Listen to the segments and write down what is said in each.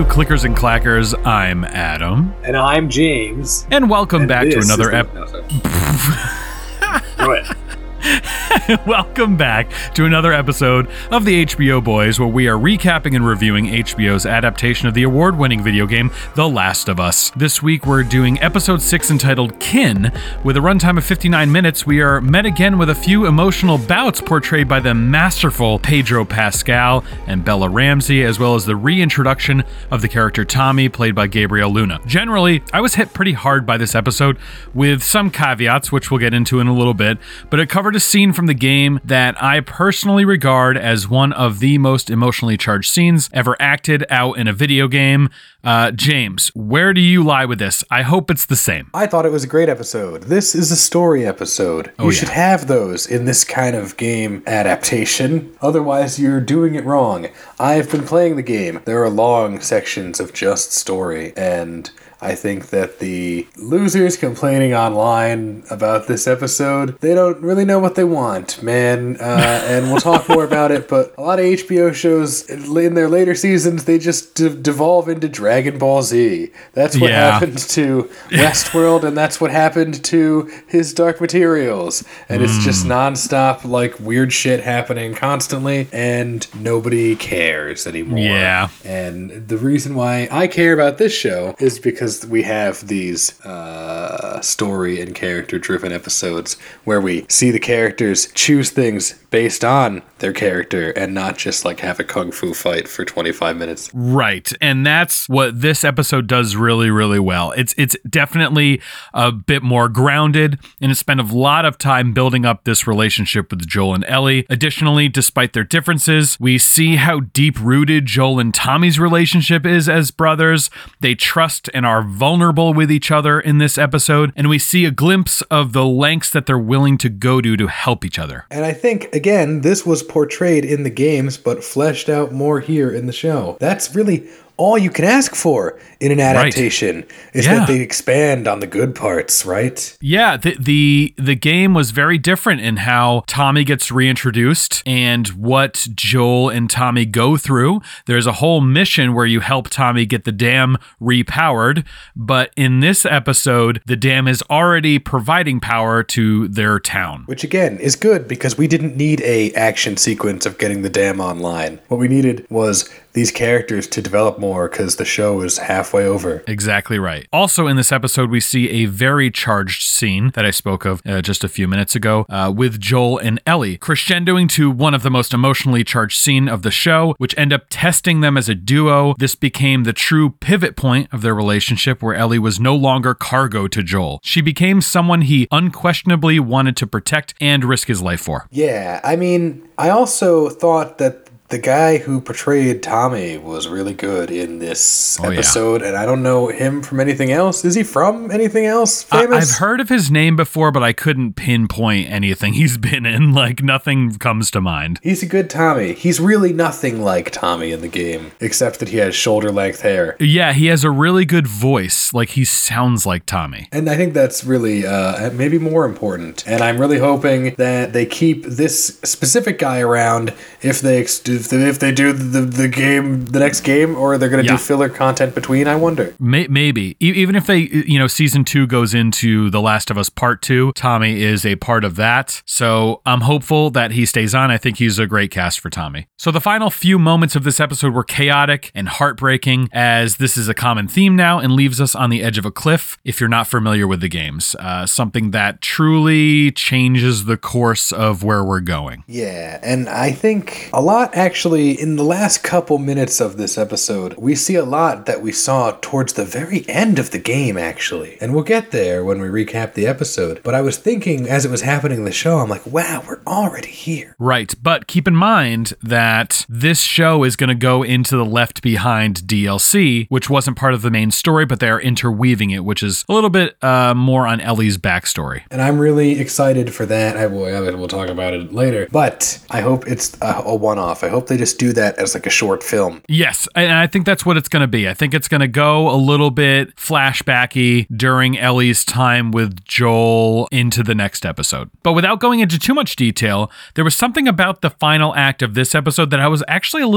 you clickers and clackers. I'm Adam. And I'm James. And welcome back to another Go ahead. Welcome back to another episode of the HBO Boys, where we are recapping and reviewing HBO's adaptation of the award-winning video game, The Last of Us. This week, we're doing episode 6 entitled Kin. With a runtime of 59 minutes, we are met again with a few emotional bouts portrayed by the masterful Pedro Pascal and Bella Ramsey, as well as the reintroduction of the character Tommy, played by Gabriel Luna. Generally, I was hit pretty hard by this episode, with some caveats, which we'll get into in a little bit, but it covered a scene from the game that I personally regard as one of the most emotionally charged scenes ever acted out in a video game. James, where do you lie with this? I hope it's the same. I thought it was a great episode. This is a story episode. You should have those in this kind of game adaptation. Otherwise, you're doing it wrong. I've been playing the game. There are long sections of just story, and I think that the losers complaining online about this episode, they don't really know what they want, man. And we'll talk more about it, but a lot of HBO shows in their later seasons, they just devolve into Dragon Ball Z. That's what happened to Westworld, and that's what happened to his Dark Materials. And it's just nonstop, like, weird shit happening constantly, and nobody cares anymore. Yeah. And the reason why I care about this show is because we have these story and character driven episodes where we see the characters choose things based on their character and not just like have a kung fu fight for 25 minutes. Right. And that's what this episode does really, really well. It's definitely a bit more grounded, and it spent a lot of time building up this relationship with Joel and Ellie. Additionally, despite their differences, we see how deep-rooted Joel and Tommy's relationship is as brothers. They trust and are vulnerable with each other in this episode, and we see a glimpse of the lengths that they're willing to go to help each other. And I think, again, this was portrayed in the games, but fleshed out more here in the show. That's really all you can ask for in an adaptation, is that they expand on the good parts, right? Yeah, the game was very different in how Tommy gets reintroduced and what Joel and Tommy go through. There's a whole mission where you help Tommy get the dam repowered, but in this episode, the dam is already providing power to their town. Which again is good, because we didn't need a action sequence of getting the dam online. What we needed was these characters to develop more, because the show is halfway over. Exactly right. Also in this episode, we see a very charged scene that I spoke of just a few minutes ago with Joel and Ellie, crescendoing to one of the most emotionally charged scene of the show, which end up testing them as a duo. This became the true pivot point of their relationship, where Ellie was no longer cargo to Joel. She became someone he unquestionably wanted to protect and risk his life for. Yeah, I mean, I also thought that the guy who portrayed Tommy was really good in this episode, and I don't know him from anything else. Is he from anything else famous? I've heard of his name before, but I couldn't pinpoint anything he's been in. Like, nothing comes to mind. He's a good Tommy. He's really nothing like Tommy in the game, except that he has shoulder-length hair. Yeah, he has a really good voice. Like, he sounds like Tommy. And I think that's really maybe more important. And I'm really hoping that they keep this specific guy around if they do the game, the next game, or they're going to do filler content between, I wonder. Maybe. Even if they, season 2 goes into The Last of Us Part 2, Tommy is a part of that. So I'm hopeful that he stays on. I think he's a great cast for Tommy. So the final few moments of this episode were chaotic and heartbreaking, as this is a common theme now and leaves us on the edge of a cliff if you're not familiar with the games. Something that truly changes the course of where we're going. Yeah, and I think a lot actually in the last couple minutes of this episode, we see a lot that we saw towards the very end of the game, actually. And we'll get there when we recap the episode. But I was thinking as it was happening in the show, I'm like, wow, we're already here. Right, but keep in mind that this show is going to go into the Left Behind DLC, which wasn't part of the main story, but they are interweaving it, which is a little bit more on Ellie's backstory. And I'm really excited for that. We'll talk about it later. But I hope it's a one-off. I hope they just do that as like a short film. Yes, and I think that's what it's going to be. I think it's going to go a little bit flashbacky during Ellie's time with Joel into the next episode. But without going into too much detail, there was something about the final act of this episode that I was actually a little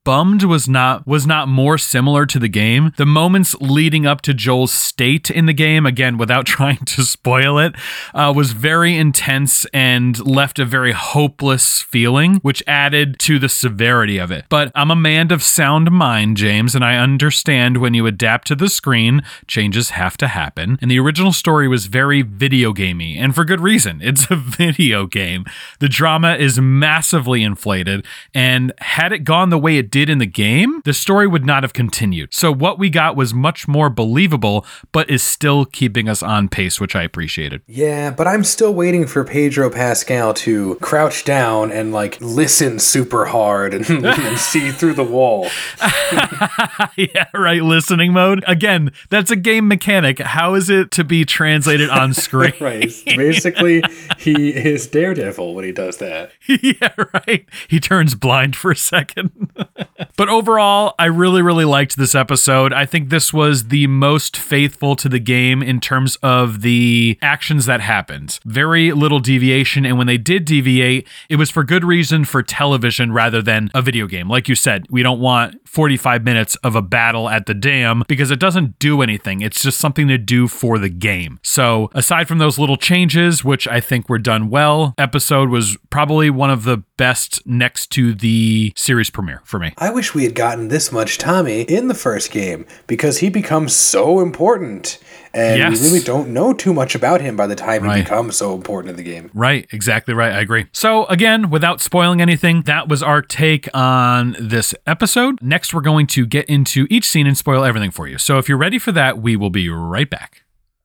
bummed was not more similar to the game. The moments leading up to Joel's state in the game, again, without trying to spoil it, was very intense and left a very hopeless feeling, which added to the severity of it. But I'm a man of sound mind, James, and I understand when you adapt to the screen, changes have to happen. And the original story was very video gamey, and for good reason. It's a video game. The drama is massively inflated, and had it gone the way it did in the game, the story would not have continued. So what we got was much more believable, but is still keeping us on pace, which I appreciated. Yeah, but I'm still waiting for Pedro Pascal to crouch down and like listen super hard and see through the wall. Yeah, right. Listening mode. Again, that's a game mechanic. How is it to be translated on screen? Right. Basically, he is Daredevil when he does that. Yeah, right. He turns blind for a second. But overall, I really, really liked this episode. I think this was the most faithful to the game in terms of the actions that happened. Very little deviation, and when they did deviate, it was for good reason, for television rather than a video game. Like you said, we don't want 45 minutes of a battle at the dam because it doesn't do anything. It's just something to do for the game. So aside from those little changes, which I think were done well, episode was probably one of the best next to the series premiere for me. I wish we had gotten this much Tommy in the first game because he becomes so important. And we really don't know too much about him by the time he becomes so important in the game. Right, exactly right. I agree. So again, without spoiling anything, that was our take on this episode. Next, we're going to get into each scene and spoil everything for you. So if you're ready for that, we will be right back.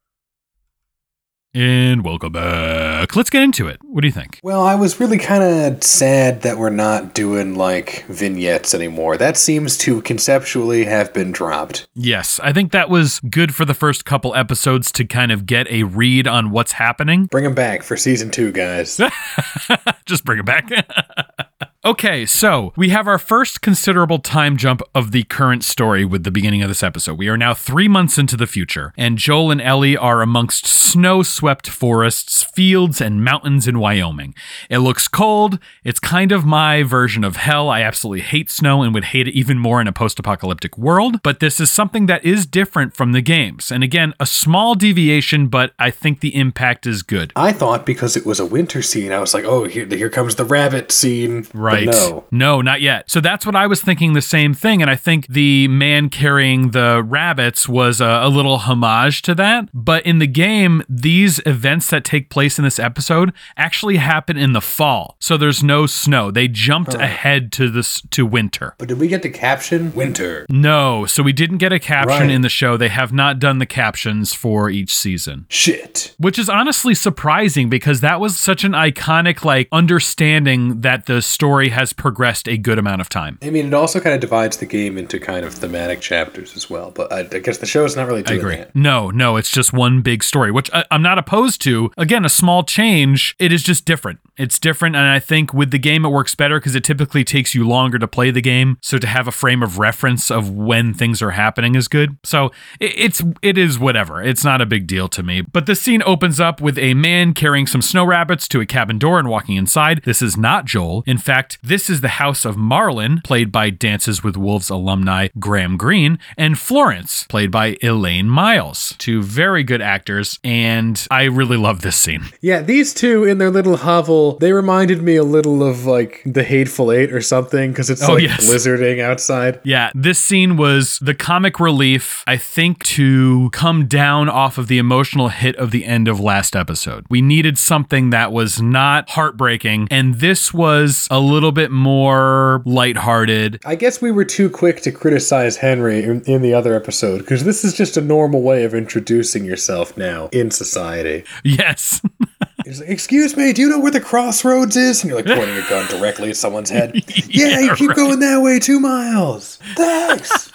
And welcome back. Let's get into it. What do you think? Well, I was really kind of sad that we're not doing, like, vignettes anymore. That seems to conceptually have been dropped. Yes, I think that was good for the first couple episodes to kind of get a read on what's happening. Bring them back for season 2, guys. Just bring it back. Okay, so we have our first considerable time jump of the current story with the beginning of this episode. We are now 3 months into the future, and Joel and Ellie are amongst snow-swept forests, fields, and mountains in Wyoming. It looks cold. It's kind of my version of hell. I absolutely hate snow and would hate it even more in a post-apocalyptic world, but this is something that is different from the games. And again, a small deviation, but I think the impact is good. I thought because it was a winter scene, I was like, oh, here comes the rabbit scene. Right. No, not yet. So that's what I was thinking, the same thing. And I think the man carrying the rabbits was a little homage to that. But in the game, these events that take place in this episode actually happen in the fall. So there's no snow. They jumped ahead to winter. But did we get the caption? Winter. No. So we didn't get a caption in the show. They have not done the captions for each season. Shit. Which is honestly surprising because that was such an iconic, like, understanding that the story has progressed a good amount of time. I mean, it also kind of divides the game into kind of thematic chapters as well, but I guess the show's not really doing that. No, it's just one big story, which I'm not opposed to. Again, a small change, it is just different. It's different, and I think with the game it works better because it typically takes you longer to play the game, so to have a frame of reference of when things are happening is good. So it is whatever. It's not a big deal to me. But the scene opens up with a man carrying some snow rabbits to a cabin door and walking inside. This is not Joel. In fact, this is the house of Marlin, played by Dances with Wolves alumni Graham Greene, and Florence, played by Elaine Miles. Two very good actors, and I really love this scene. Yeah, these two in their little hovel, they reminded me a little of like The Hateful Eight or something, because it's blizzarding outside. Yeah, this scene was the comic relief, I think, to come down off of the emotional hit of the end of last episode. We needed something that was not heartbreaking, and this was a little bit more lighthearted. I guess we were too quick to criticize Henry in the other episode, because this is just a normal way of introducing yourself now in society. Yes. He's like, excuse me, do you know where the crossroads is? And you're like pointing a gun directly at someone's head. Yeah, you keep going that way 2 miles. Thanks.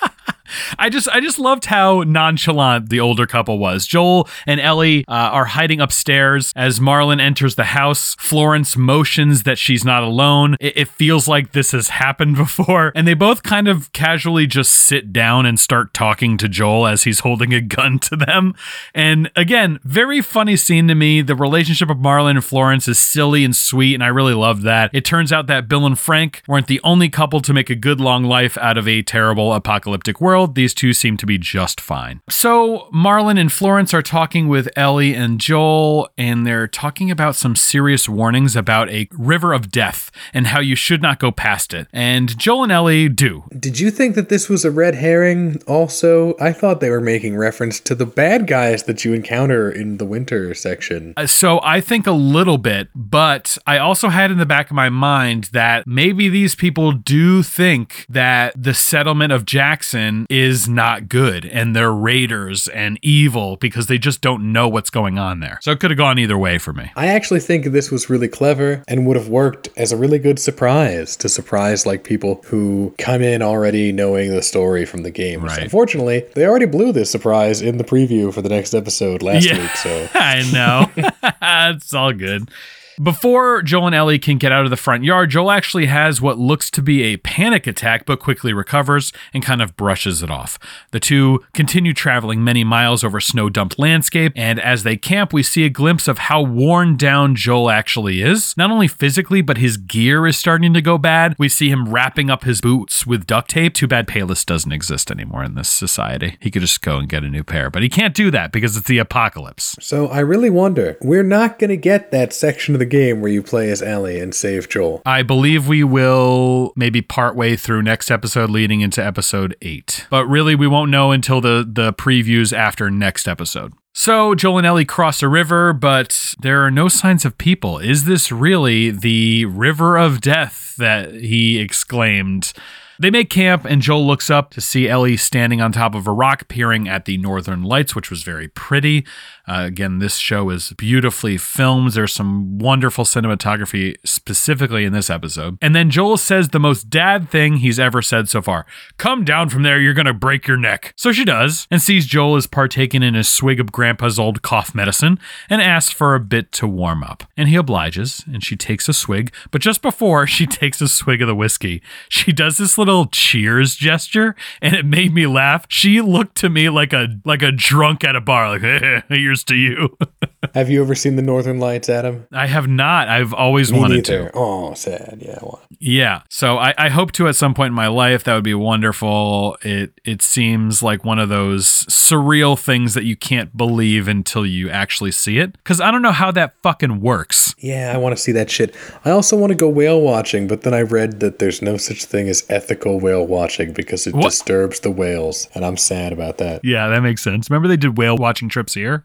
I just loved how nonchalant the older couple was. Joel and Ellie are hiding upstairs as Marlon enters the house. Florence motions that she's not alone. It feels like this has happened before. And they both kind of casually just sit down and start talking to Joel as he's holding a gun to them. And again, very funny scene to me. The relationship of Marlon and Florence is silly and sweet, and I really loved that. It turns out that Bill and Frank weren't the only couple to make a good long life out of a terrible apocalyptic world. These two seem to be just fine. So Marlon and Florence are talking with Ellie and Joel, and they're talking about some serious warnings about a river of death and how you should not go past it. And Joel and Ellie do. Did you think that this was a red herring also? I thought they were making reference to the bad guys that you encounter in the winter section. So I think a little bit, but I also had in the back of my mind that maybe these people do think that the settlement of Jackson is not good and they're raiders and evil because they just don't know what's going on there. So it could have gone either way for me. I actually think this was really clever and would have worked as a really good surprise to surprise like people who come in already knowing the story from the game. Right. Unfortunately, they already blew this surprise in the preview for the next episode last week. So I know. It's all good. Before Joel and Ellie can get out of the front yard, Joel actually has what looks to be a panic attack, but quickly recovers and kind of brushes it off. The two continue traveling many miles over snow-dumped landscape, and as they camp, we see a glimpse of how worn down Joel actually is. Not only physically, but his gear is starting to go bad. We see him wrapping up his boots with duct tape. Too bad Payless doesn't exist anymore in this society. He could just go and get a new pair, but he can't do that because it's the apocalypse. So I really wonder, we're not going to get that section of the game where you play as Ellie and save Joel. I believe we will maybe partway through next episode leading into episode 8. But really, we won't know until the previews after next episode. So Joel and Ellie cross a river, but there are no signs of people. Is this really the river of death that he exclaimed? They make camp, and Joel looks up to see Ellie standing on top of a rock, peering at the northern lights, which was very pretty. Again, this show is beautifully filmed. There's some wonderful cinematography specifically in this episode. And then Joel says the most dad thing he's ever said so far. Come down from there, you're going to break your neck. So she does, and sees Joel is partaking in a swig of Grandpa's old cough medicine, and asks for a bit to warm up. And he obliges, and she takes a swig. But just before she takes a swig of the whiskey, she does this little cheers gesture, and it made me laugh. She looked to me like a drunk at a bar, like, hey, here's to you. Have you ever seen the Northern Lights, Adam? I have not. I've always wanted to. Oh, sad. Yeah. Yeah. So I hope to at some point in my life. That would be wonderful. It seems like one of those surreal things that you can't believe until you actually see it. Because I don't know how that fucking works. Yeah, I want to see that shit. I also want to go whale watching, but then I read that there's no such thing as ethical whale watching because it disturbs the whales, and I'm sad about that. Yeah, that makes sense. Remember they did whale watching trips here?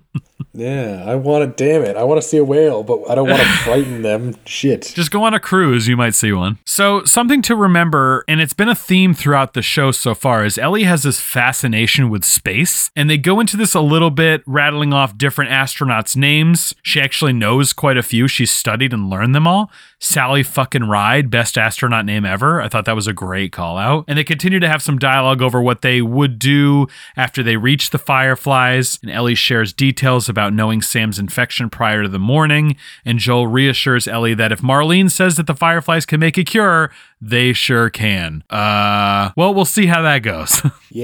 Yeah, I want to, damn it. I want to see a whale, but I don't want to frighten them. Shit. Just go on a cruise, you might see one. So something to remember, and it's been a theme throughout the show so far, is Ellie has this fascination with space, and they go into this a little bit, rattling off different astronauts' names. She actually knows quite a few. She's studied and learned them all. Sally fucking Ride, best astronaut name ever. I thought that was a great call out. And they continue to have some dialogue over what they would do after they reach the Fireflies. And Ellie shares details about knowing Sam's infection prior to the morning. And Joel reassures Ellie that if Marlene says that the Fireflies can make a cure, they sure can. Well, we'll see how that goes.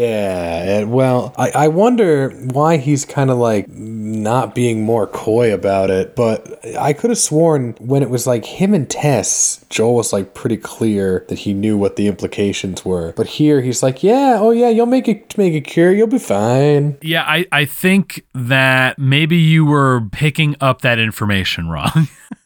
Yeah, well, I wonder why he's kind of like not being more coy about it, but I could have sworn when it was like him and Tess, Joel was like pretty clear that he knew what the implications were. But here he's like, you'll make a cure, you'll be fine. Yeah, I think that maybe you were picking up that information wrong.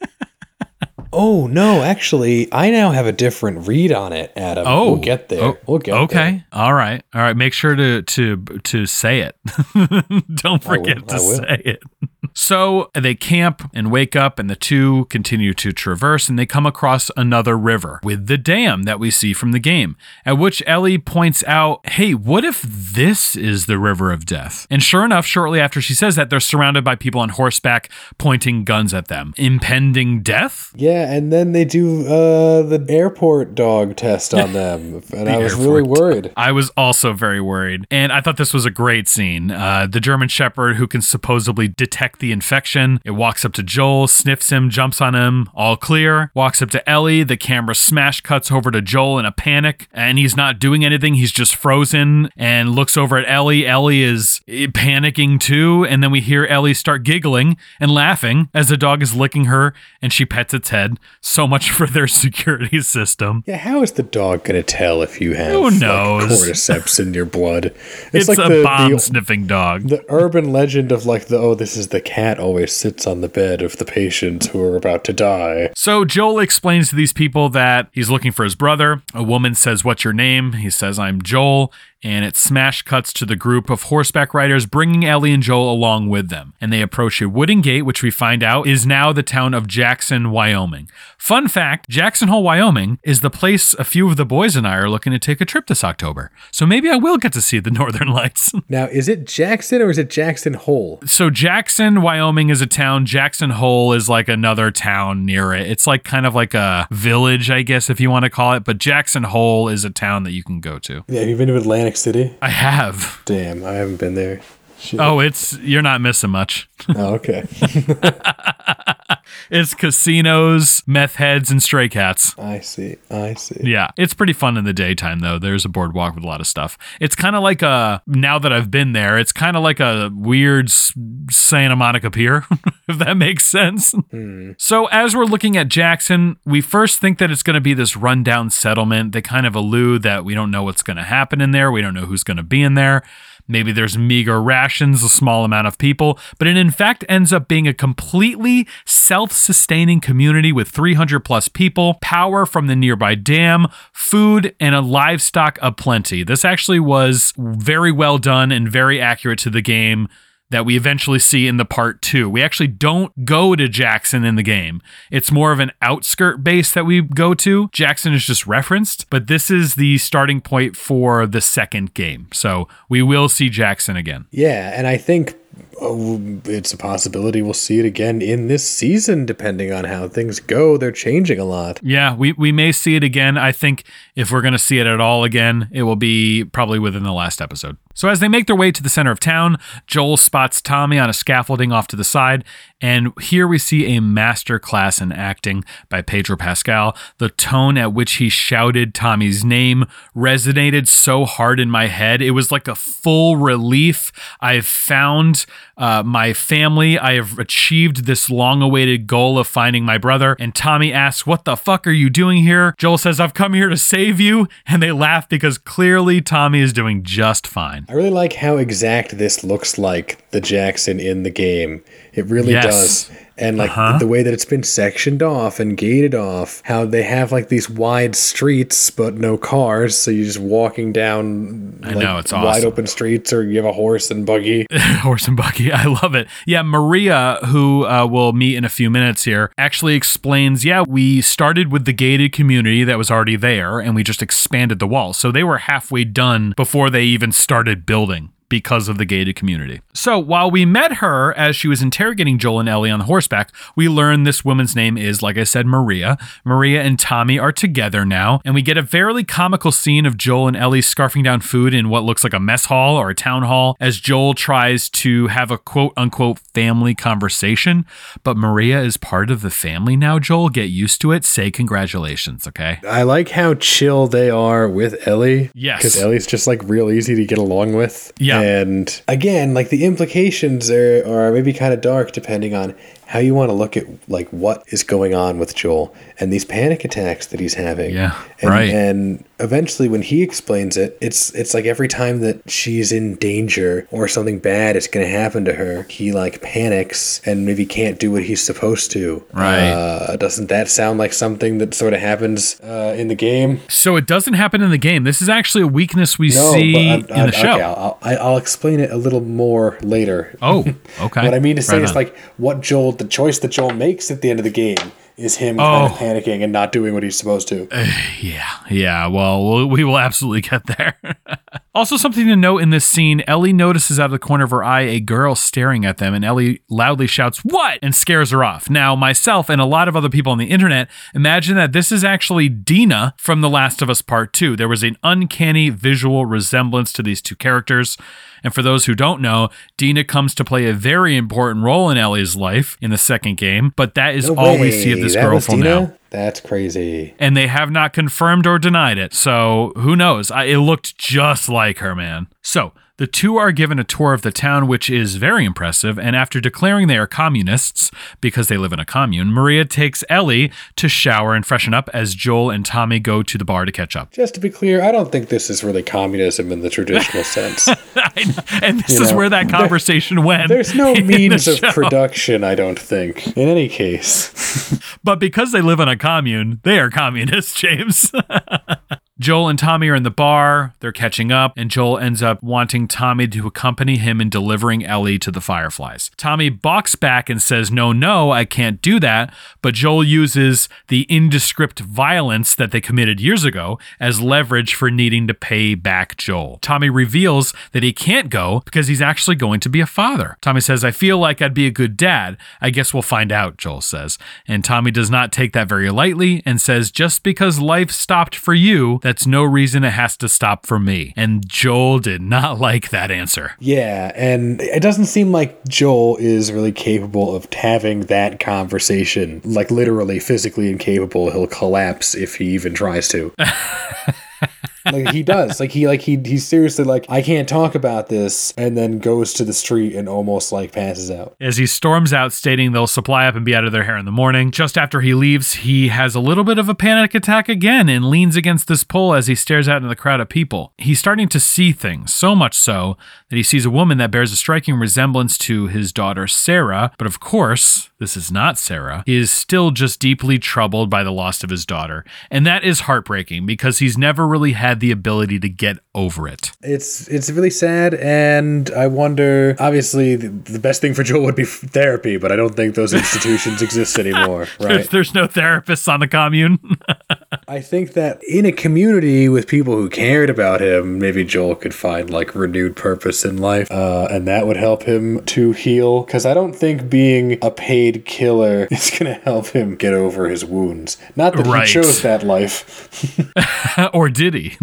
Oh, no, actually, I now have a different read on it, Adam. We'll get there. We'll get there. Okay. All right. Make sure to say it. Don't forget to say it. So they camp and wake up, and the two continue to traverse, and they come across another river with the dam that we see from the game, at which Ellie points out, hey, what if this is the River of Death? And sure enough, shortly after she says that, they're surrounded by people on horseback pointing guns at them. Impending death? Yeah, and then they do the airport dog test on them, and I was really worried. I was also very worried, and I thought this was a great scene. The German Shepherd, who can supposedly detect the infection, it walks up to Joel, sniffs him, jumps on him, all clear, walks up to Ellie, the camera smash cuts over to Joel in a panic, and he's not doing anything, he's just frozen, and looks over at Ellie. Ellie is panicking too, and then we hear Ellie start giggling and laughing as the dog is licking her, and she pets its head. So much for their security system. Yeah, how is the dog gonna tell if you have cordyceps in your blood? It's like a bomb-sniffing dog. The urban legend of this is the cat always sits on the bed of the patients who are about to die. So Joel explains to these people that he's looking for his brother. A woman says, "What's your name?" He says, "I'm Joel." And it smash cuts to the group of horseback riders bringing Ellie and Joel along with them. And they approach a wooden gate, which we find out is now the town of Jackson, Wyoming. Fun fact, Jackson Hole, Wyoming is the place a few of the boys and I are looking to take a trip this October. So maybe I will get to see the Northern Lights. Now, is it Jackson or is it Jackson Hole? So Jackson, Wyoming is a town. Jackson Hole is like another town near it. It's like kind of like a village, I guess, if you want to call it. But Jackson Hole is a town that you can go to. Yeah, have you been to Atlantic City? I have. Damn, I haven't been there. Shit. Oh, you're not missing much. Oh, okay. It's casinos, meth heads, and stray cats. I see. Yeah, it's pretty fun in the daytime, though. There's a boardwalk with a lot of stuff. It's kind of like now that I've been there, it's kind of like a weird Santa Monica Pier, if that makes sense. So as we're looking at Jackson, we first think that it's going to be this rundown settlement. They kind of allude that we don't know what's going to happen in there. We don't know who's going to be in there. Maybe there's meager rations, a small amount of people, but it in fact ends up being a completely self-sustaining community with 300 plus people, power from the nearby dam, food, and a livestock aplenty. This actually was very well done and very accurate to the game that we eventually see in the part 2. We actually don't go to Jackson in the game. It's more of an outskirt base that we go to. Jackson is just referenced, but this is the starting point for the second game. So we will see Jackson again. Yeah, and I think it's a possibility we'll see it again in this season, depending on how things go. They're changing a lot. Yeah, we may see it again. I think if we're going to see it at all again, it will be probably within the last episode. So as they make their way to the center of town, Joel spots Tommy on a scaffolding off to the side, and here we see a master class in acting by Pedro Pascal. The tone at which he shouted Tommy's name resonated so hard in my head. It was like a full relief. I've found my family. I have achieved this long-awaited goal of finding my brother. And Tommy asks, "What the fuck are you doing here?" Joel says, "I've come here to save you." And they laugh because clearly Tommy is doing just fine. I really like how exact this looks like the Jackson in the game. It really does. And the way that it's been sectioned off and gated off, how they have like these wide streets but no cars, so you're just walking down it's awesome. Wide open streets, or you have a horse and buggy. Horse and buggy, I love it. Yeah, Maria, who we'll meet in a few minutes here, actually explains, we started with the gated community that was already there, and we just expanded the walls. So they were halfway done before they even started building, because of the gated community. So while we met her as she was interrogating Joel and Ellie on horseback, we learned this woman's name is, like I said, Maria. Maria and Tommy are together now, and we get a fairly comical scene of Joel and Ellie scarfing down food in what looks like a mess hall or a town hall as Joel tries to have a quote-unquote family conversation. But Maria is part of the family now, Joel. Get used to it. Say congratulations, okay? I like how chill they are with Ellie. Yes. Because Ellie's just like real easy to get along with. Yeah. And again, like the implications are maybe kind of dark depending on how you want to look at like what is going on with Joel and these panic attacks that he's having. Yeah, And eventually when he explains it, it's like every time that she's in danger or something bad is going to happen to her, he like panics and maybe can't do what he's supposed to. Right. Doesn't that sound like something that sort of happens in the game? So it doesn't happen in the game. This is actually a weakness we see in the show. Okay, I'll explain it a little more later. Oh, okay. What I mean to say is like the choice that Joel makes at the end of the game is him kind of panicking and not doing what he's supposed to. Yeah. Well, we will absolutely get there. Also, something to note in this scene, Ellie notices out of the corner of her eye a girl staring at them, and Ellie loudly shouts, "What?" and scares her off. Now, myself and a lot of other people on the internet imagine that this is actually Dina from The Last of Us Part 2. There was an uncanny visual resemblance to these two characters. And for those who don't know, Dina comes to play a very important role in Ellie's life in the second game, but that is all we see of this girl from now. That's crazy. And they have not confirmed or denied it, so who knows? It looked just like her, man. So, the two are given a tour of the town, which is very impressive, and after declaring they are communists, because they live in a commune, Maria takes Ellie to shower and freshen up as Joel and Tommy go to the bar to catch up. Just to be clear, I don't think this is really communism in the traditional sense. And this is where that conversation went. There's no means of production, I don't think, in any case. But because they live in a commune, they are communists, James. Joel and Tommy are in the bar, they're catching up, and Joel ends up wanting Tommy to accompany him in delivering Ellie to the Fireflies. Tommy balks back and says, no, I can't do that, but Joel uses the indescript violence that they committed years ago as leverage for needing to pay back Joel. Tommy reveals that he can't go because he's actually going to be a father. Tommy says, I feel like I'd be a good dad. I guess we'll find out, Joel says. And Tommy does not take that very lightly and says, just because life stopped for you, that's no reason it has to stop for me. And Joel did not like that answer. Yeah, and it doesn't seem like Joel is really capable of having that conversation. Like literally, physically incapable. He'll collapse if he even tries to. Like he does. He's seriously like, I can't talk about this, and then goes to the street and almost like passes out. As he storms out, stating they'll supply up and be out of their hair in the morning. Just after he leaves, he has a little bit of a panic attack again and leans against this pole as he stares out into the crowd of people. He's starting to see things, so much so that he sees a woman that bears a striking resemblance to his daughter Sarah, but of course, this is not Sarah. He is still just deeply troubled by the loss of his daughter, and that is heartbreaking because he's never really had the ability to get over it. It's really sad, and I wonder, obviously the best thing for Joel would be therapy, but I don't think those institutions exist anymore, right? There's no therapists on the commune. I think that in a community with people who cared about him, maybe Joel could find like renewed purpose in life, and that would help him to heal, because I don't think being a paid killer is going to help him get over his wounds. Not that he chose that life. Or did he?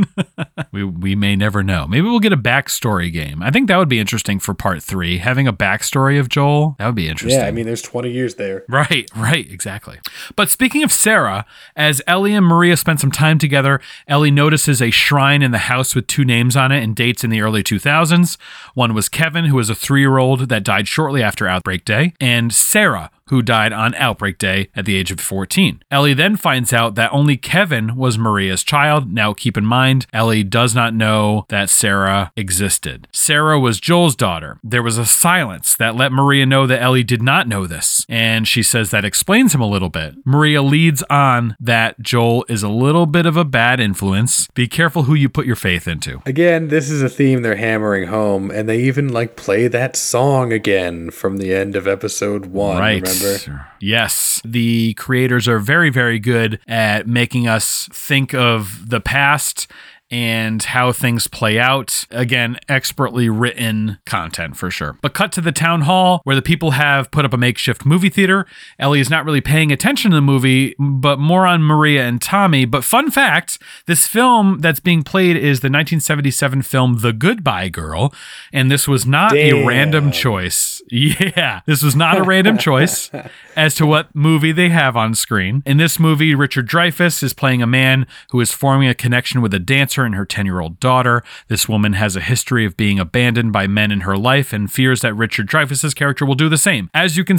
We may never know. Maybe we'll get a backstory game. I think that would be interesting for part 3. Having a backstory of Joel, that would be interesting. Yeah, I mean, there's 20 years there. Right, exactly. But speaking of Sarah, as Ellie and Maria spend some time together, Ellie notices a shrine in the house with 2 names on it and dates in the early 2000s. One was Kevin, who was a 3-year-old that died shortly after Outbreak Day, and Sarah, who died on Outbreak Day at the age of 14. Ellie then finds out that only Kevin was Maria's child. Now, keep in mind, Ellie does not know that Sarah existed. Sarah was Joel's daughter. There was a silence that let Maria know that Ellie did not know this, and she says that explains him a little bit. Maria leads on that Joel is a little bit of a bad influence. Be careful who you put your faith into. Again, this is a theme they're hammering home, and they even play that song again from the end of episode 1. Right. Remember? Yes. The creators are very, very good at making us think of the past and how things play out. Again, expertly written content for sure. But cut to the town hall where the people have put up a makeshift movie theater. Ellie is not really paying attention to the movie, but more on Maria and Tommy. But fun fact, this film that's being played is the 1977 film The Goodbye Girl, and this was not a random choice. Yeah, this was not a random choice as to what movie they have on screen. In this movie, Richard Dreyfuss is playing a man who is forming a connection with a dancer and her 10-year-old daughter. This woman has a history of being abandoned by men in her life and fears that Richard Dreyfuss's character will do the same. As you can see,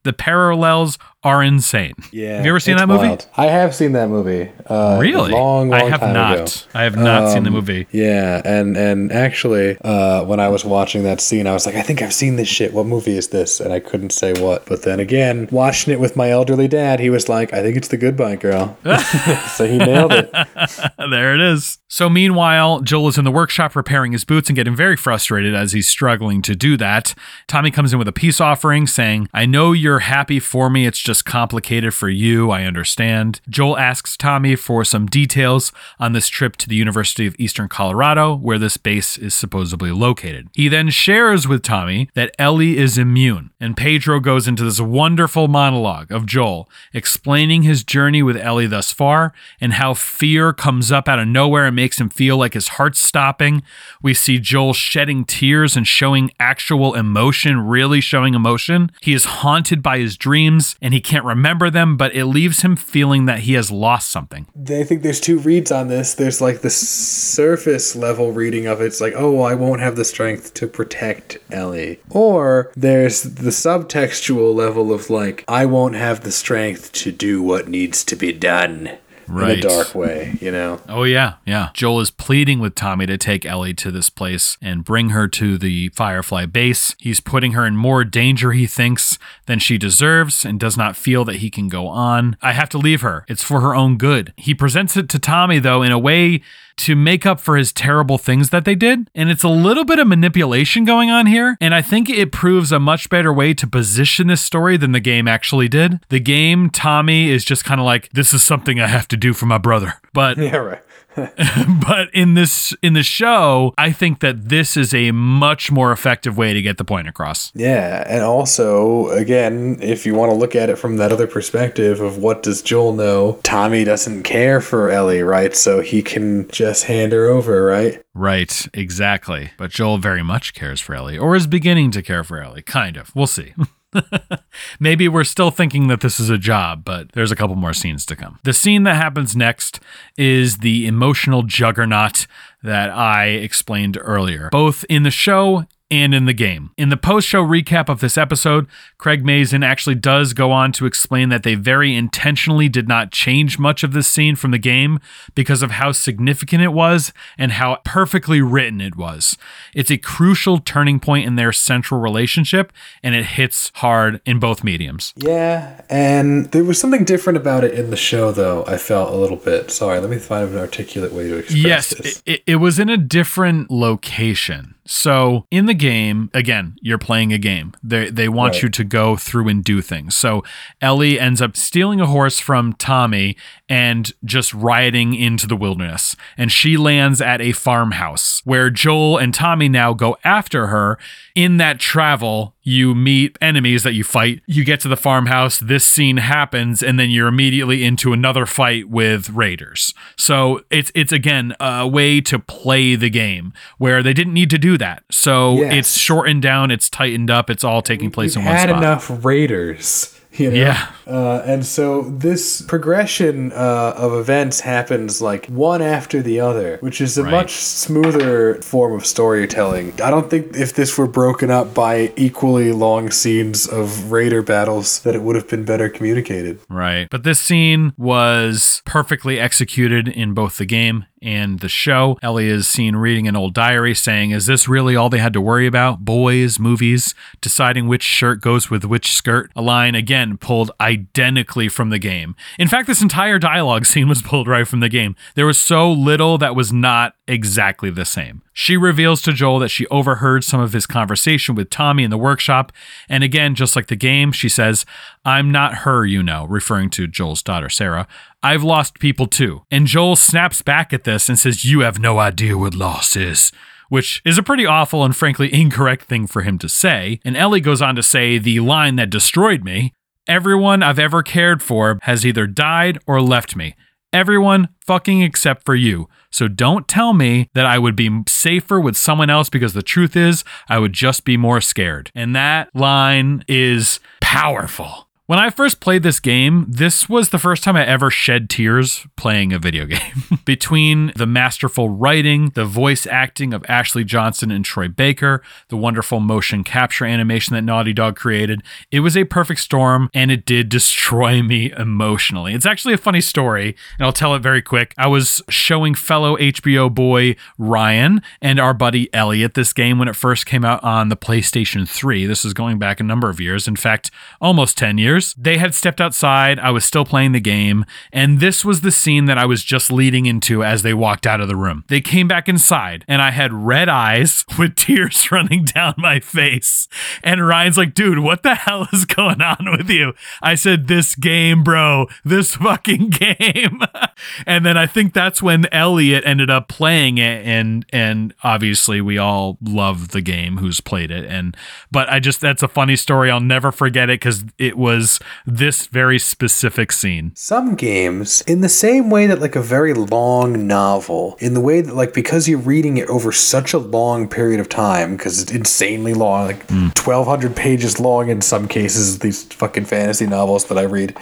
The parallels are insane. Yeah. Have you ever seen that movie? Wild. I have seen that movie. Really? Long I have time not. ago. I have not seen the movie. Yeah, and actually, when I was watching that scene, I was like, I think I've seen this shit. What movie is this? And I couldn't say what. But then again, watching it with my elderly dad, he was like, I think it's The Goodbye Girl. So he nailed it. There it is. So meanwhile, Joel is in the workshop repairing his boots and getting very frustrated as he's struggling to do that. Tommy comes in with a peace offering saying, I know you're happy for me. It's just complicated for you. I understand. Joel asks Tommy for some details on this trip to the University of Eastern Colorado, where this base is supposedly located. He then shares with Tommy that Ellie is immune, and Pedro goes into this wonderful monologue of Joel explaining his journey with Ellie thus far and how fear comes up out of nowhere and makes him feel like his heart's stopping. We see Joel shedding tears and showing actual emotion, really showing emotion. He is haunted by his dreams and he can't remember them, but it leaves him feeling that he has lost something. I think there's two reads on this. There's like the surface level reading of it. It's like, oh, I won't have the strength to protect Ellie. Or there's the subtextual level of like, I won't have the strength to do what needs to be done. Right. In a dark way, you know? Oh, yeah, yeah. Joel is pleading with Tommy to take Ellie to this place and bring her to the Firefly base. He's putting her in more danger, he thinks, than she deserves and does not feel that he can go on. I have to leave her. It's for her own good. He presents it to Tommy, though, in a way to make up for his terrible things that they did. And it's a little bit of manipulation going on here. And I think it proves a much better way to position this story than the game actually did. The game, Tommy is just kind of like, this is something I have to do for my brother. But yeah, right. But in the show, I think that this is a much more effective way to get the point across. Yeah, and also, again, if you want to look at it from that other perspective of what does Joel know, Tommy doesn't care for Ellie, right? So he can just hand her over, right? Right, exactly. But Joel very much cares for Ellie, or is beginning to care for Ellie, kind of. We'll see. Maybe we're still thinking that this is a job, but there's a couple more scenes to come. The scene that happens next is the emotional juggernaut that I explained earlier, both in the show and in the game. In the post-show recap of this episode, Craig Mazin actually does go on to explain that they very intentionally did not change much of this scene from the game because of how significant it was and how perfectly written it was. It's a crucial turning point in their central relationship, and it hits hard in both mediums. Yeah, and there was something different about it in the show, though, I felt a little bit. Sorry, let me find an articulate way to express this. Yes, it was in a different location. So in the game, again, you're playing a game. They want you to go through and do things. So Ellie ends up stealing a horse from Tommy and just riding into the wilderness. And she lands at a farmhouse where Joel and Tommy now go after her. In that travel, you meet enemies that you fight. You get to the farmhouse, this scene happens, and then you're immediately into another fight with raiders. So it's again, a way to play the game where they didn't need to do that. So it's shortened down, it's tightened up, it's all taking place in one spot. Had enough raiders. You know? Yeah. And so this progression of events happens like one after the other, which is a much smoother form of storytelling. I don't think if this were broken up by equally long scenes of raider battles that it would have been better communicated. Right. But this scene was perfectly executed in both the game and the show. Ellie is seen reading an old diary saying, is this really all they had to worry about? Boys, movies, deciding which shirt goes with which skirt? A line, again, pulled identically from the game. In fact, this entire dialogue scene was pulled right from the game. There was so little that was not exactly the same. She reveals to Joel that she overheard some of his conversation with Tommy in the workshop. And again, just like the game, she says, I'm not her, you know, referring to Joel's daughter, Sarah. I've lost people too. And Joel snaps back at this and says, you have no idea what loss is, which is a pretty awful and frankly incorrect thing for him to say. And Ellie goes on to say the line that destroyed me. Everyone I've ever cared for has either died or left me. Everyone fucking except for you. So don't tell me that I would be safer with someone else, because the truth is I would just be more scared. And that line is powerful. When I first played this game, this was the first time I ever shed tears playing a video game. Between the masterful writing, the voice acting of Ashley Johnson and Troy Baker, the wonderful motion capture animation that Naughty Dog created, it was a perfect storm, and it did destroy me emotionally. It's actually a funny story, and I'll tell it very quick. I was showing fellow HBO boy Ryan and our buddy Elliot this game when it first came out on the PlayStation 3. This is going back a number of years, in fact, almost 10 years. They had stepped outside. I was still playing the game, and this was the scene that I was just leading into as they walked out of the room. They came back inside, and I had red eyes with tears running down my face. And Ryan's like, dude, what the hell is going on with you? I said, this game, bro, this fucking game. And then I think that's when Elliot ended up playing it, and obviously we all love the game who's played it. But that's a funny story. I'll never forget it because it was this very specific scene. Some games, in the same way that like a very long novel, in the way that like because you're reading it over such a long period of time, because it's insanely long, like 1,200 pages long in some cases, these fucking fantasy novels that I read.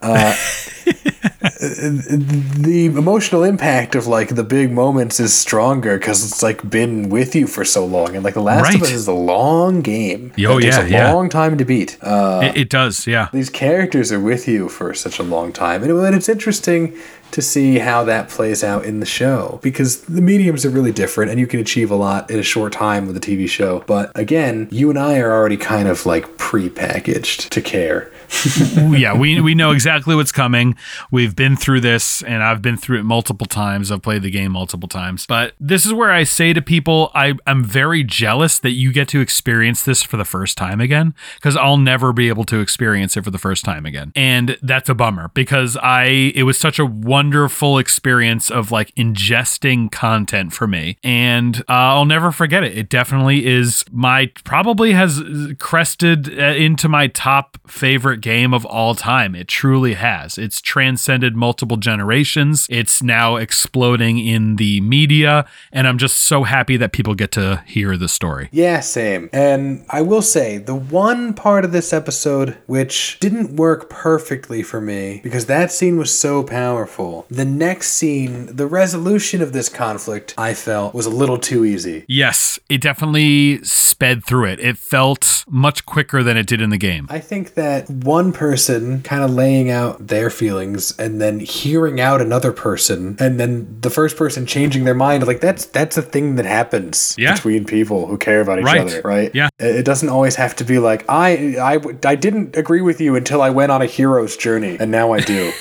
The emotional impact of like the big moments is stronger because it's like been with you for so long, and like The Last of Us is a long game. It takes a long time to beat. It does, yeah. These characters are with you for such a long time, and it's interesting to see how that plays out in the show, because the mediums are really different and you can achieve a lot in a short time with a TV show. But again, you and I are already kind of like pre-packaged to care. Yeah, we know exactly what's coming. We've been through this, and I've been through it multiple times. I've played the game multiple times. But this is where I say to people, I'm very jealous that you get to experience this for the first time again, because I'll never be able to experience it for the first time again. And that's a bummer, because it was such a wonderful experience of like ingesting content for me. And I'll never forget it. It definitely is probably has crested into my top favorite game of all time. It truly has. It's transcended multiple generations. It's now exploding in the media, and I'm just so happy that people get to hear the story. Yeah, same. And I will say, the one part of this episode which didn't work perfectly for me, because that scene was so powerful, the next scene, the resolution of this conflict, I felt was a little too easy. Yes, it definitely sped through it. It felt much quicker than it did in the game. I think that one person kind of laying out their feelings and then hearing out another person, and then the first person changing their mind, like that's a thing that happens between people who care about each other, right? Yeah. It doesn't always have to be like, I didn't agree with you until I went on a hero's journey, and now I do.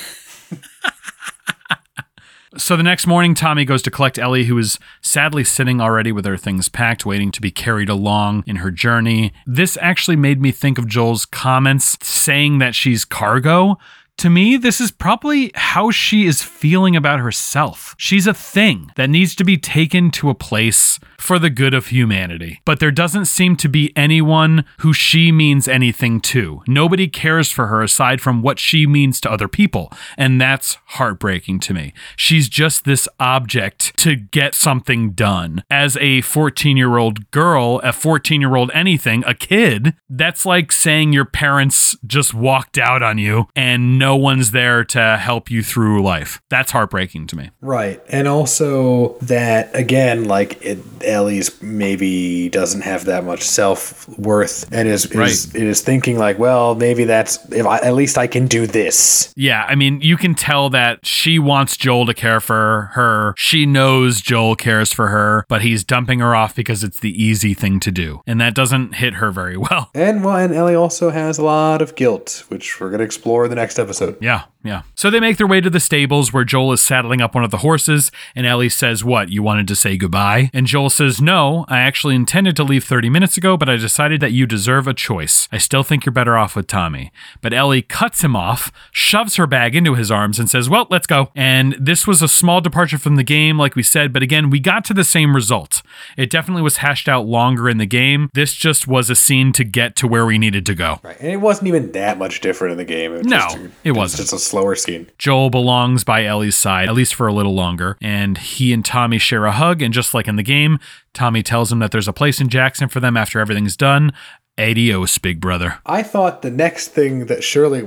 So the next morning, Tommy goes to collect Ellie, who is sadly sitting already with her things packed, waiting to be carried along in her journey. This actually made me think of Joel's comments saying that she's cargo. To me, this is probably how she is feeling about herself. She's a thing that needs to be taken to a place for the good of humanity. But there doesn't seem to be anyone who she means anything to. Nobody cares for her aside from what she means to other people. And that's heartbreaking to me. She's just this object to get something done. As a 14-year-old girl, a 14-year-old anything, a kid, that's like saying your parents just walked out on you and no one's there to help you through life. That's heartbreaking to me. Right. And also that, again, like Ellie's maybe doesn't have that much self-worth and is thinking like, well, maybe at least I can do this. Yeah, I mean, you can tell that she wants Joel to care for her. She knows Joel cares for her, but he's dumping her off because it's the easy thing to do. And that doesn't hit her very well. And Ellie also has a lot of guilt, which we're going to explore in the next episode. Yeah. So they make their way to the stables where Joel is saddling up one of the horses, and Ellie says, what, you wanted to say goodbye? And Joel says, no, I actually intended to leave 30 minutes ago, but I decided that you deserve a choice. I still think you're better off with Tommy. But Ellie cuts him off, shoves her bag into his arms, and says, well, let's go. And this was a small departure from the game, like we said, but again, we got to the same result. It definitely was hashed out longer in the game. This just was a scene to get to where we needed to go. Right, and it wasn't even that much different in the game. It wasn't. It's just a slower scene. Joel belongs by Ellie's side, at least for a little longer, and he and Tommy share a hug, and just like in the game, Tommy tells him that there's a place in Jackson for them after everything's done. Adios, big brother. I thought the next thing that surely,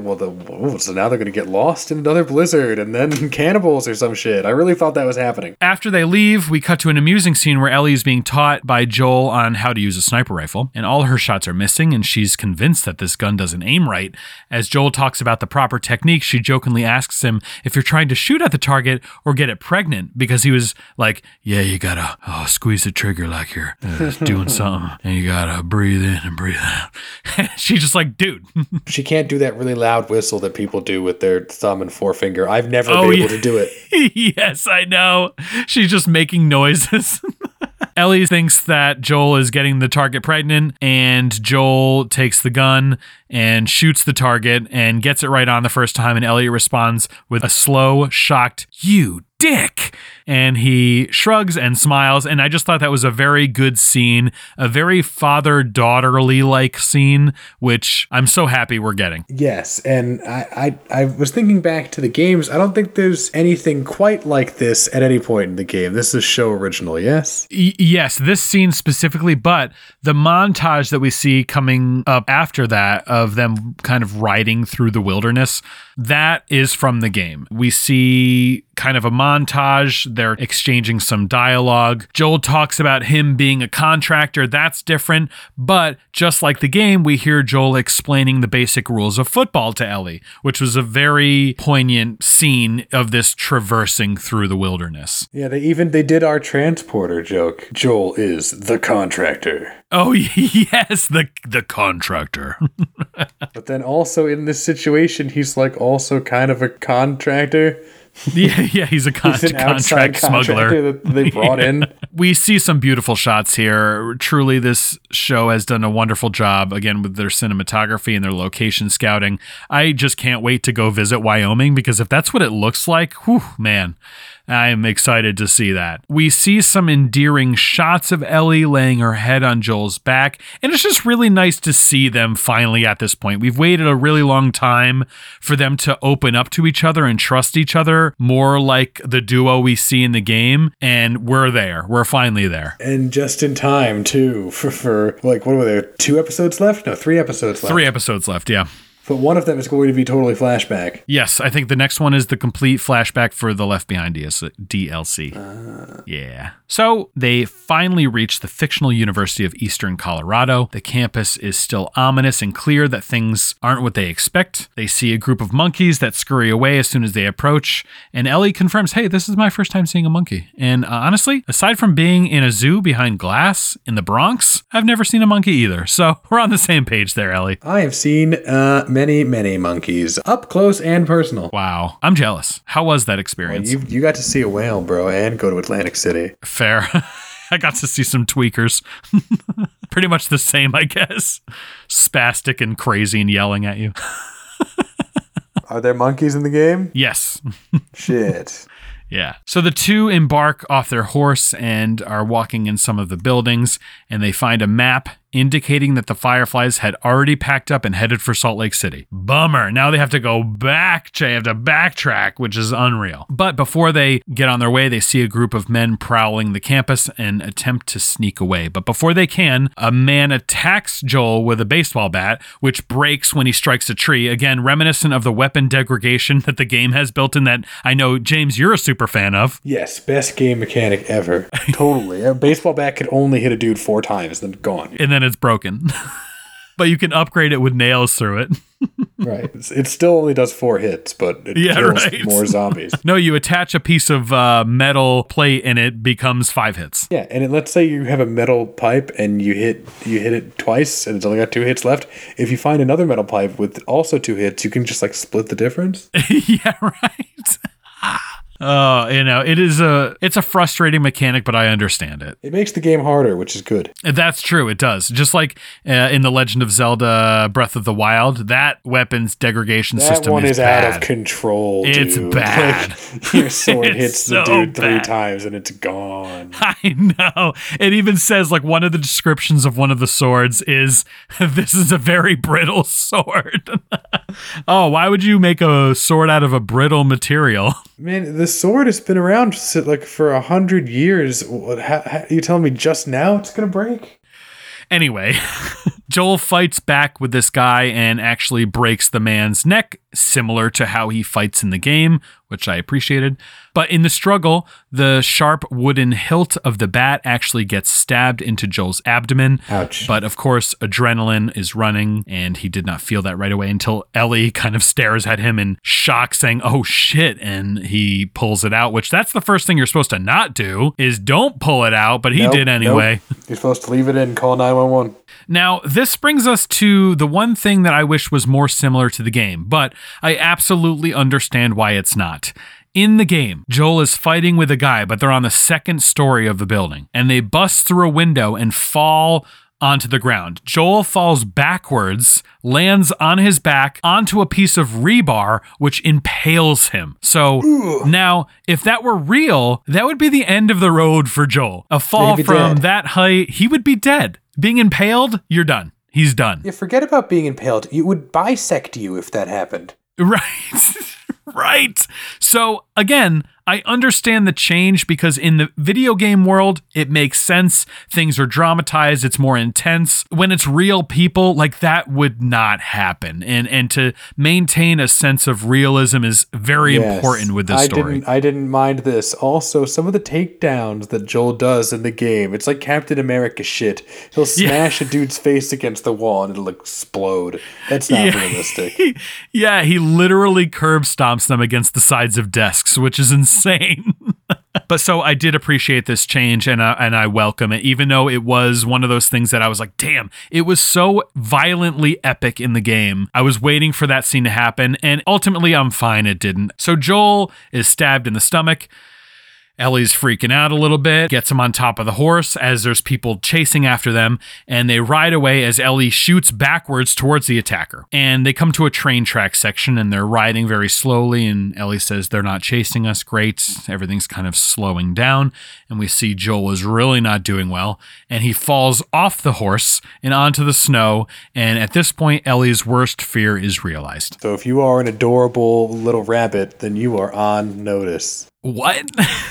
so now they're going to get lost in another blizzard and then cannibals or some shit. I really thought that was happening. After they leave, we cut to an amusing scene where Ellie is being taught by Joel on how to use a sniper rifle, and all her shots are missing, and she's convinced that this gun doesn't aim right. As Joel talks about the proper technique, she jokingly asks him if you're trying to shoot at the target or get it pregnant, because he was like, yeah, you gotta squeeze the trigger like you're doing something, and you gotta breathe in and breathe out. She's just like, dude. She can't do that really loud whistle that people do with their thumb and forefinger. I've never been able to do it. Yes, I know. She's just making noises. Ellie thinks that Joel is getting the target pregnant, and Joel takes the gun and shoots the target and gets it right on the first time, and Elliot responds with a slow, shocked, "You dick!" And he shrugs and smiles, and I just thought that was a very good scene, a very father-daughterly like scene, which I'm so happy we're getting. Yes, and I was thinking back to the games. I don't think there's anything quite like this at any point in the game. This is show original, yes? Yes, this scene specifically, but the montage that we see coming up after that of them kind of riding through the wilderness, that is from the game. We see kind of a montage. They're exchanging some dialogue. Joel talks about him being a contractor. That's different. But just like the game, we hear Joel explaining the basic rules of football to Ellie, which was a very poignant scene of this traversing through the wilderness. Yeah, they did our transporter joke. Joel is the contractor. Oh, yes, the contractor. But then also in this situation, he's like also kind of a contractor. Yeah, he's a contract smuggler that they brought in. We see some beautiful shots here. Truly, this show has done a wonderful job, again, with their cinematography and their location scouting. I just can't wait to go visit Wyoming, because if that's what it looks like, whew, man, I'm excited to see that. We see some endearing shots of Ellie laying her head on Joel's back, and it's just really nice to see them finally at this point. We've waited a really long time for them to open up to each other and trust each other more like the duo we see in the game, and we're there. We're finally there. And just in time, too, for like, what were there, 2 episodes left? No, 3 episodes left. 3 episodes left, yeah. But one of them is going to be totally flashback. Yes, I think the next one is the complete flashback for the Left Behind DLC. Yeah. So they finally reach the fictional University of Eastern Colorado. The campus is still ominous and clear that things aren't what they expect. They see a group of monkeys that scurry away as soon as they approach, and Ellie confirms, hey, this is my first time seeing a monkey. And honestly, aside from being in a zoo behind glass in the Bronx, I've never seen a monkey either. So we're on the same page there, Ellie. I have seen many monkeys, up close and personal. Wow. I'm jealous. How was that experience? Well, you got to see a whale, bro, and go to Atlantic City. Fair. I got to see some tweakers. Pretty much the same, I guess. Spastic and crazy and yelling at you. Are there monkeys in the game? Yes. Shit. Yeah. So the two embark off their horse and are walking in some of the buildings, and they find a map indicating that the Fireflies had already packed up and headed for Salt Lake City. Bummer. Now they have to go back. They have to backtrack, which is unreal. But before they get on their way, they see a group of men prowling the campus and attempt to sneak away. But before they can, a man attacks Joel with a baseball bat, which breaks when he strikes a tree. Again, reminiscent of the weapon degradation that the game has built in, that I know, James, you're a super fan of. Yes, best game mechanic ever. Totally. A baseball bat could only hit a dude 4 times, then gone. And then it's broken. But you can upgrade it with nails through it. Right. It still only does 4 hits, but it kills more zombies. No, you attach a piece of metal plate and it becomes 5 hits. Yeah, and let's say you have a metal pipe and you hit it twice and it's only got 2 hits left. If you find another metal pipe with also 2 hits, you can just like split the difference. Yeah, right. It's a frustrating mechanic, but I understand it. It makes the game harder, which is good. That's true. It does. Just like in The Legend of Zelda Breath of the Wild, that weapon's degradation system is bad. That one is out of control, dude. It's bad. Like, your sword hits the dude 3 times and it's gone. I know. It even says, like, one of the descriptions of one of the swords is, this is a very brittle sword. Oh, why would you make a sword out of a brittle material? Man, the sword has been around like for 100 years. You telling me just now it's gonna break? Anyway, Joel fights back with this guy and actually breaks the man's neck, similar to how he fights in the game, which I appreciated. But in the struggle, the sharp wooden hilt of the bat actually gets stabbed into Joel's abdomen. Ouch. But of course, adrenaline is running, and he did not feel that right away until Ellie kind of stares at him in shock, saying, oh shit, and he pulls it out, which that's the first thing you're supposed to not do, is don't pull it out, but he did anyway. Nope. You're supposed to leave it in and call 911. Now, this brings us to the one thing that I wish was more similar to the game, but I absolutely understand why it's not. In the game, Joel is fighting with a guy, but they're on the second story of the building, and they bust through a window and fall onto the ground. Joel falls backwards, lands on his back onto a piece of rebar, which impales him. So now, if that were real, that would be the end of the road for Joel. A fall from that height, he would be dead. Being impaled, you're done. He's done. Yeah, forget about being impaled. It would bisect you if that happened. Right. Right. So again, I understand the change because in the video game world, it makes sense. Things are dramatized. It's more intense. When it's real people, like that would not happen. And to maintain a sense of realism is very important with this story. I didn't mind this. Also, some of the takedowns that Joel does in the game, it's like Captain America shit. He'll smash a dude's face against the wall and it'll explode. That's not realistic. He literally curb stomps them against the sides of desks, which is insane. But so I did appreciate this change and I welcome it, even though it was one of those things that I was like, damn, it was so violently epic in the game. I was waiting for that scene to happen, and ultimately I'm fine it didn't. So Joel is stabbed in the stomach. Ellie's freaking out a little bit, gets him on top of the horse as there's people chasing after them, and they ride away as Ellie shoots backwards towards the attacker. And they come to a train track section, and they're riding very slowly, and Ellie says, they're not chasing us, great. Everything's kind of slowing down, and we see Joel is really not doing well, and he falls off the horse and onto the snow, and at this point, Ellie's worst fear is realized. So if you are an adorable little rabbit, then you are on notice. What?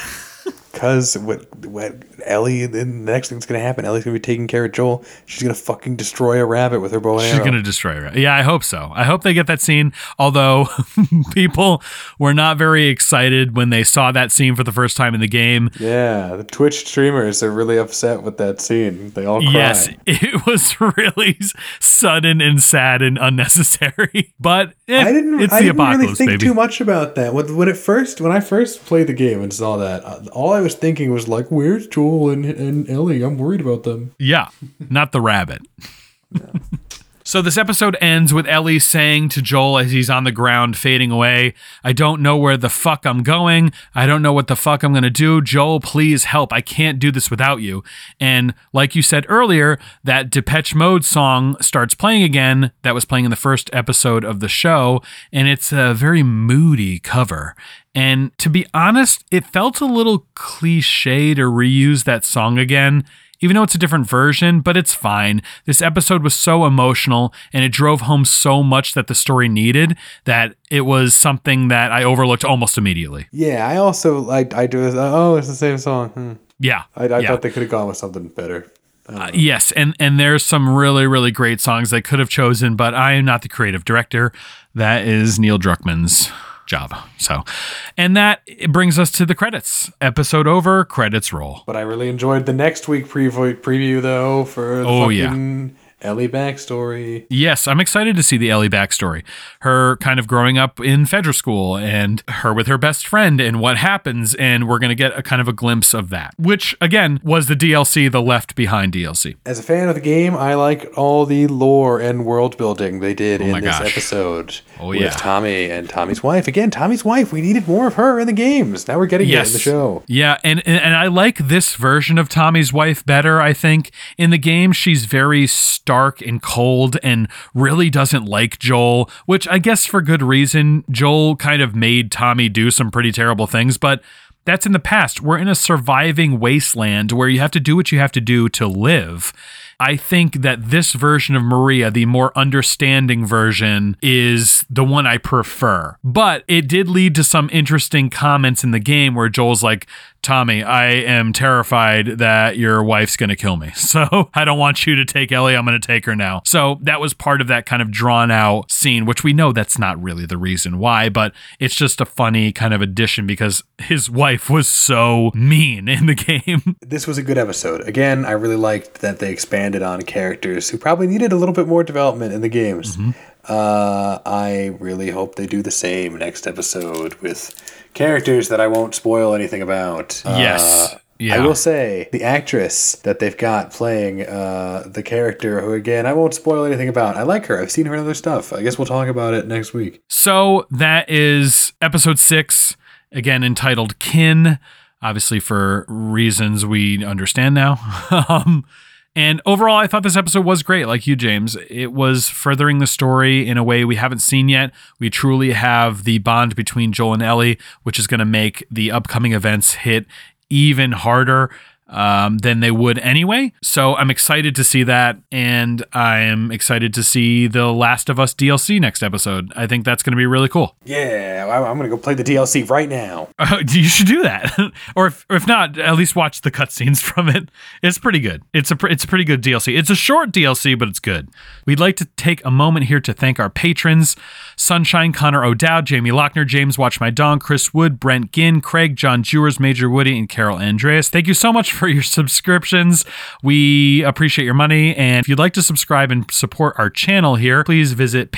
Because what Ellie, the next thing's going to happen, Ellie's going to be taking care of Joel. She's going to fucking destroy a rabbit with her bow and arrow. She's going to destroy a rabbit. Yeah, I hope so. I hope they get that scene. Although people were not very excited when they saw that scene for the first time in the game. Yeah, the Twitch streamers are really upset with that scene. They all cry. Yes, it was really sudden and sad and unnecessary. But I didn't really think baby. too much about that. When I first played the game and saw that, all I was thinking was like, where's Joel and Ellie? I'm worried about them. Yeah, not the rabbit. No. So this episode ends with Ellie saying to Joel as he's on the ground fading away, I don't know where the fuck I'm going. I don't know what the fuck I'm going to do. Joel, please help. I can't do this without you. And like you said earlier, that Depeche Mode song starts playing again. That was playing in the first episode of the show. And it's a very moody cover. And to be honest, it felt a little cliche to reuse that song again, even though it's a different version, but it's fine. This episode was so emotional and it drove home so much that the story needed that it was something that I overlooked almost immediately. Yeah, I also I do this. Oh, it's the same song. Yeah. I thought they could have gone with something better. Yes, and there's some really, really great songs they could have chosen, but I am not the creative director. That is Neil Druckmann's job. So, and that brings us to the credits. Episode over, credits roll. But I really enjoyed the next week preview though for the Ellie backstory. Yes, I'm excited to see the Ellie backstory. Her kind of growing up in Fedra School and her with her best friend and what happens, and we're going to get a kind of a glimpse of that, which again was the DLC, the Left Behind DLC. As a fan of the game, I like all the lore and world building they did in this episode with Tommy and Tommy's wife. Again, Tommy's wife, we needed more of her in the games. Now we're getting it in the show. Yeah, and I like this version of Tommy's wife better, I think. In the game, she's very stark and cold and really doesn't like Joel, which I guess for good reason. Joel kind of made Tommy do some pretty terrible things, but that's in the past. We're in a surviving wasteland where you have to do what you have to do to live. I think that this version of Maria, the more understanding version, is the one I prefer. But it did lead to some interesting comments in the game where Joel's like, Tommy, I am terrified that your wife's going to kill me. So I don't want you to take Ellie. I'm going to take her now. So that was part of that kind of drawn out scene, which we know that's not really the reason why, but it's just a funny kind of addition because his wife was so mean in the game. This was a good episode. Again, I really liked that they expanded on characters who probably needed a little bit more development in the games. Mm-hmm. I really hope they do the same next episode with characters that I won't spoil anything about. Yes. Yeah. I will say, the actress that they've got playing the character, who, again, I won't spoil anything about. I like her. I've seen her in other stuff. I guess we'll talk about it next week. So that is episode 6, again, entitled Kin, obviously for reasons we understand now. And overall, I thought this episode was great, like you, James. It was furthering the story in a way we haven't seen yet. We truly have the bond between Joel and Ellie, which is going to make the upcoming events hit even harder than they would anyway. So I'm excited to see that, and I'm excited to see the Last of Us DLC next episode. I think that's going to be really cool. Yeah, I'm going to go play the DLC right now. You should do that. or if not, at least watch the cutscenes from it. It's pretty good. It's a pretty good DLC. It's a short DLC, but it's good. We'd like to take a moment here to thank our patrons: Sunshine, Connor O'Dowd, Jamie Lochner, James Watch My Dong, Chris Wood, Brent Ginn, Craig, John Jewers, Major Woody, and Carol Andreas. Thank you so much for your subscriptions. We appreciate your money. And if you'd like to subscribe and support our channel here, please visit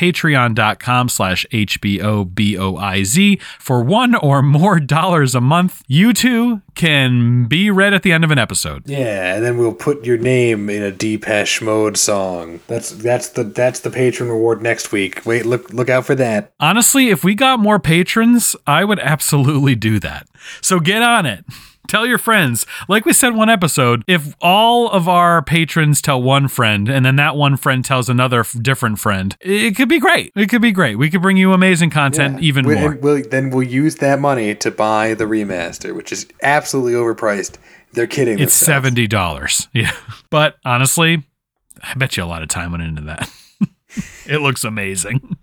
patreon.com/HBOBOIZ for $1 or more a month. You too can be read at the end of an episode. Yeah, and then we'll put your name in a Depeche Mode song. That's the patron reward next week. Wait, look out for that. Honestly, if we got more patrons, I would absolutely do that. So get on it. Tell your friends. Like we said one episode, if all of our patrons tell one friend and then that one friend tells another different friend, it could be great. It could be great. We could bring you amazing content even more. We'll use that money to buy the remaster, which is absolutely overpriced. They're kidding themselves. It's $70. Yeah. But honestly, I bet you a lot of time went into that. It looks amazing.